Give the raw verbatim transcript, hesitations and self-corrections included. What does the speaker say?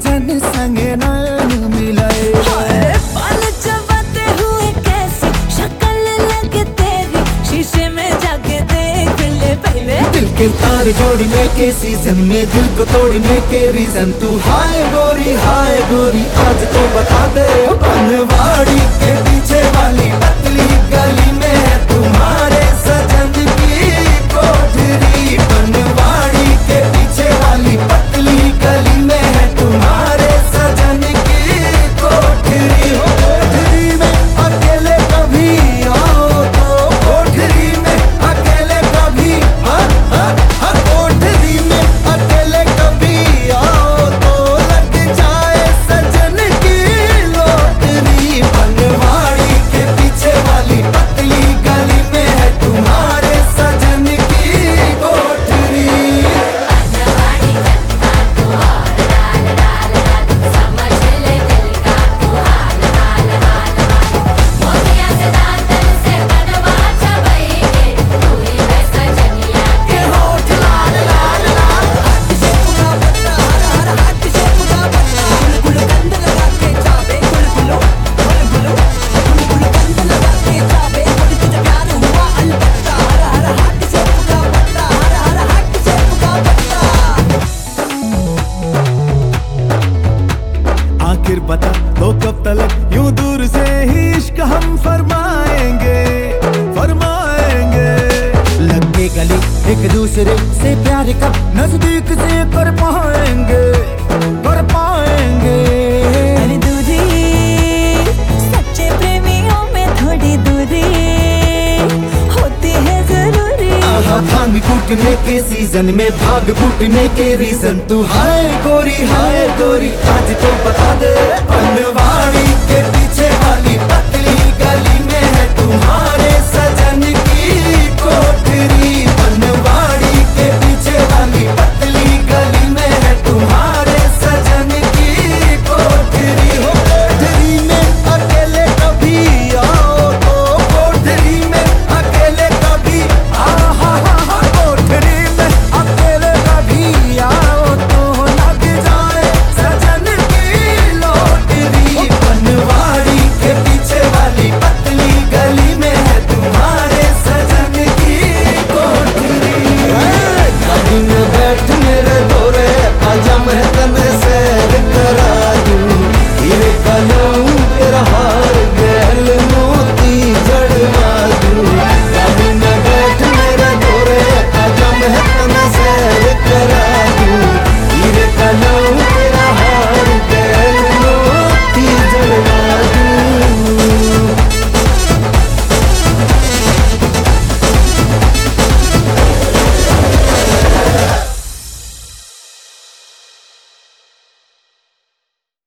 सजन संग नैन मिलाए। बाल चबाते हुए कैसी शक्ल लगे तेरी, शीशे में जाके देख ले पहले। दिल के तार जोड़ने के सीजन में दिल को तोड़ने के रीजन तू हाय गोरी हाय गोरी आज तो बता दे। बनवाड़ी के पीछे वाली पतली गली में है तुम्हारे सजन की कोठरी। बनवाड़ी के पीछे वाली पतली गली में है तुम्हारे सजन की कोठरी। कोठरी में अकेले कभी आओ तो, कोठरी में अकेले कभी हाँ हाँ हाँ कोठरी में अकेले कभी आओ तो लग जाए सजन की लोटरी। बनवाड़ी के पीछे वाली पतली गली में है तुम्हारे सजन की कोठरी। आखिर बता तो कब तलक यूं दूर से ही इश्क हम फरमाएंगे फरमाएंगे। लगे गले एक दूसरे से प्यार कब नजदीक से कर पाएंगे कर पाएंगे। अरे दूरी, सच्चे प्रेमियों में थोड़ी दूरी होती है जरूरी। भांग फूटने के सीजन में भाग फूटने के रीजन तू हाय गोरी हाय गोरी आज तो बता दे। बनवाड़ी के पीछे वाली पतली गली में है तुम्हारे